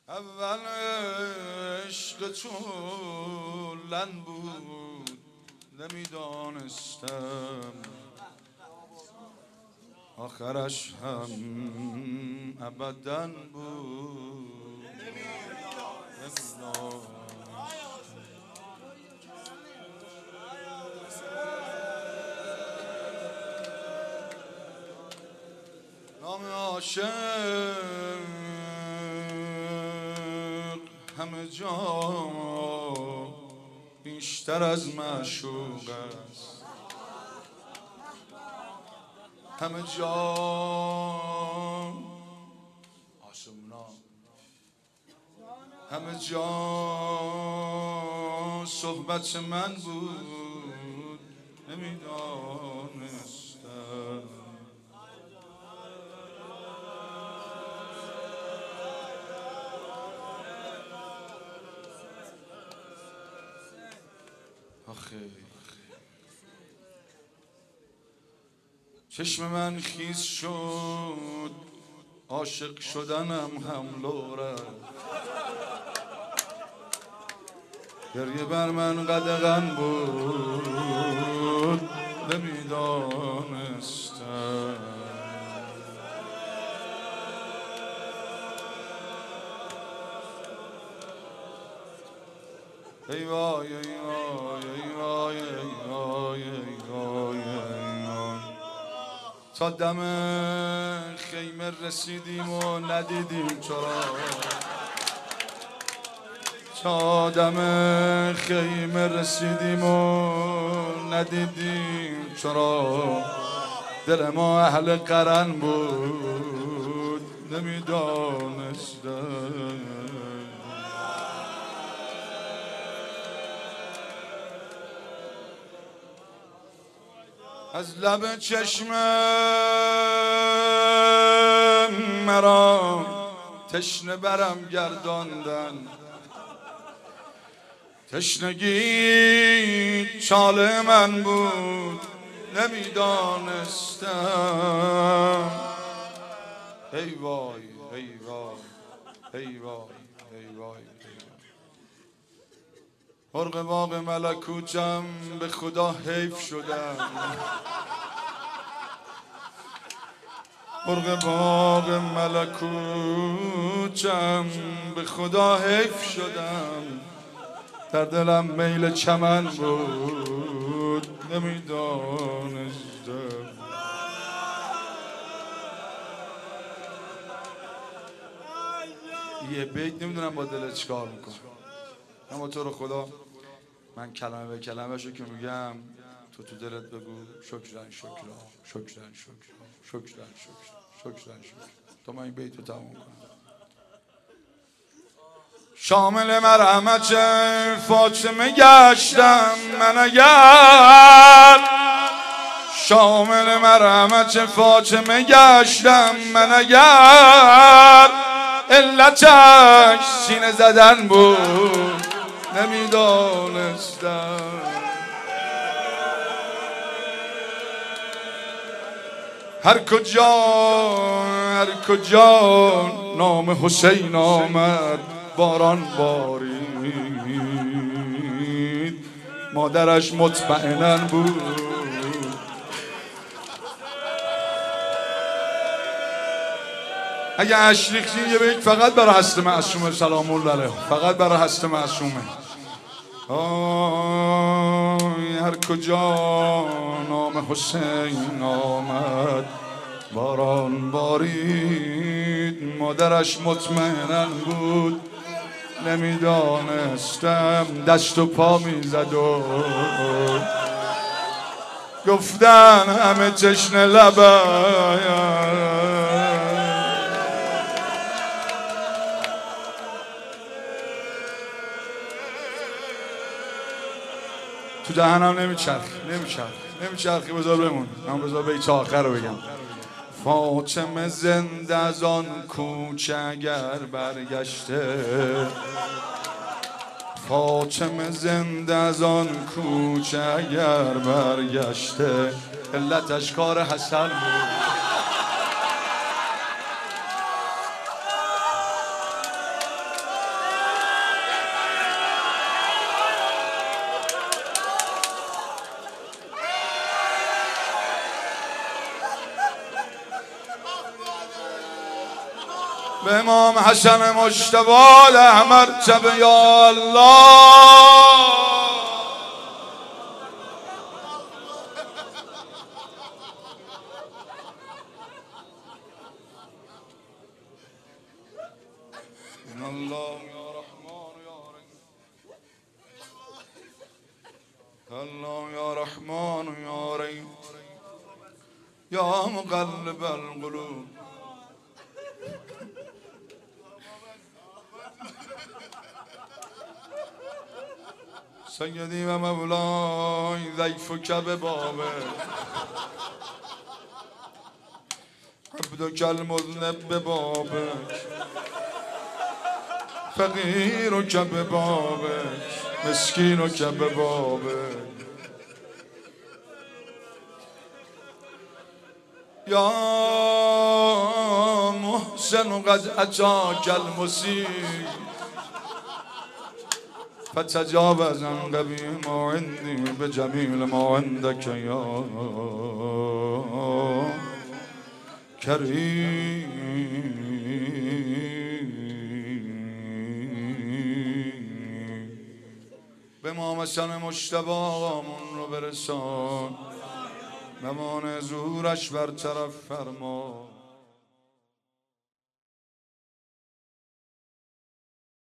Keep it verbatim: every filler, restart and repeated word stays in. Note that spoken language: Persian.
اول عشق تو لن بود نمیدانستم، آخرش هم ابداً بود نمیدانستم. نام عاشق همه جا بیشتر از معشوق است، همه جا آسمونا، همه جا صحبت من بود نمیدانستم. آخه چشم من خیس شد، عاشق شدنم هم لورد، گریه بر من قدغن بود نمیدانستم. ای وای ای وای ای وای ای وای ای وای تا دم خیمه رسیدیم و ندیدیم چرا، تا دم خیمه رسیدیم و ندیدیم چرا، دل ما اهل قرن بود نمیدانستم. از لب چشم مرا تشنه برم گرداندن، تشنگی چاله من بود نمیدانستم. ای وای ای وای ای وای ای وای. مرغ باغ ملکوتم به خدا حیف شدم، مرغ باغ ملکوتم به خدا حیف شدم، در دلم میل چمن بود نمیدانستم. یه بیت نمیدونم با دلت چیکار میکنم، اما تو رو خدا من کلمه به کلمه شو که میگم تو تو دلت بگو شکرن شکرا شکرن شکرا شکرن شکرا شکرن شکرا تا من این بیت رو تمام کنم. شامل مرحمت فاطمه گشتم من اگر، شامل مرحمت فاطمه گشتم من اگر، علتش سینه زدن بود نمیدانستم. هر کجا هر کجا نام حسین آمد باران بارید، مادرش مطمئناً بود. اگه اش ریختین یه بیت فقط برای هست معصومه سلام الله علیه، فقط برای هست معصومه. آی هر کجا نام حسین آمد باران بارید، مادرش مطمئناً بود نمیدانستم. دست و پا میزد و گفتن همه تشنه لبم، تو دهنم نمیچرخ نمیچرخ نمیچرخی. بذار بمون، من بذار بیت آخر رو بگم. فاطمه زنده از آن کوچه اگر برگشته، فاطمه زنده از آن کوچه اگر برگشته، علتش کار حسن بود. به امام حسن مجتبی احمر چب یا الله. الله یا رحمان یا رحیم، الله یا رحمان یا رحیم، یا مقلب القلوب. سیدی و مولای ضیفک ببابک، عبدک المذنب ببابک، فقیرک ببابک، مسکینک ببابک. یا محسن قد اتاک المسیء فتجاوز عن قبیح ما عندی بجمیل ما عندک یا کریم. به امام حسن مجتبی آقامون رو برسان، نمان زورش برطرف فرما.